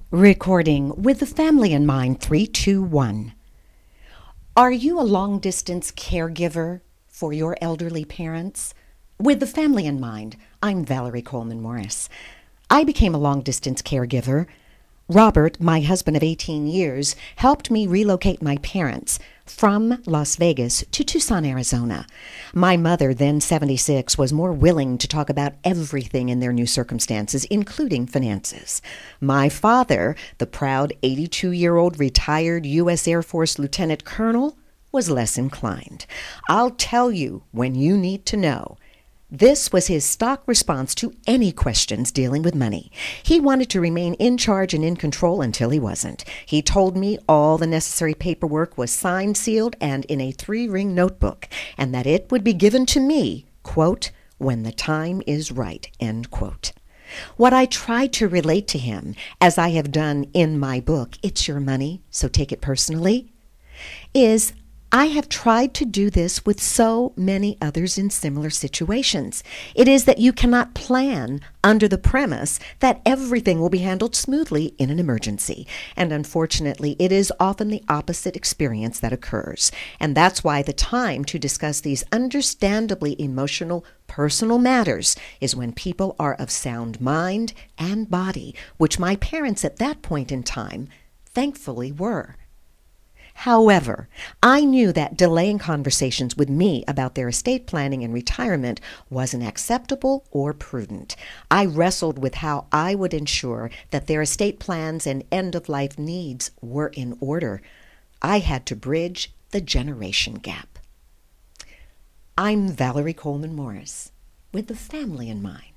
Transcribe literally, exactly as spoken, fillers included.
Recording with the family in mind, three, two, one. Are you a long-distance caregiver for your elderly parents? With the family in mind, I'm Valerie Coleman Morris. I became a long-distance caregiver. Robert, my husband of eighteen years, helped me relocate my parents from Las Vegas to Tucson, Arizona. My mother, then seventy-six, was more willing to talk about everything in their new circumstances, including finances. My father, the proud eighty-two-year-old retired U S Air Force lieutenant colonel, was less inclined. I'll tell you when you need to know. This was his stock response to any questions dealing with money. He wanted to remain in charge and in control until he wasn't. He told me all the necessary paperwork was signed, sealed, and in a three-ring notebook, and that it would be given to me, quote, when the time is right, end quote. What I tried to relate to him, as I have done in my book, It's Your Money, So Take It Personally, is I have tried to do this with so many others in similar situations. It is that you cannot plan under the premise that everything will be handled smoothly in an emergency. And unfortunately, it is often the opposite experience that occurs. And that's why the time to discuss these understandably emotional, personal matters is when people are of sound mind and body, which my parents at that point in time thankfully were. However, I knew that delaying conversations with me about their estate planning and retirement wasn't acceptable or prudent. I wrestled with how I would ensure that their estate plans and end-of-life needs were in order. I had to bridge the generation gap. I'm Valerie Coleman Morris, with the family in mind.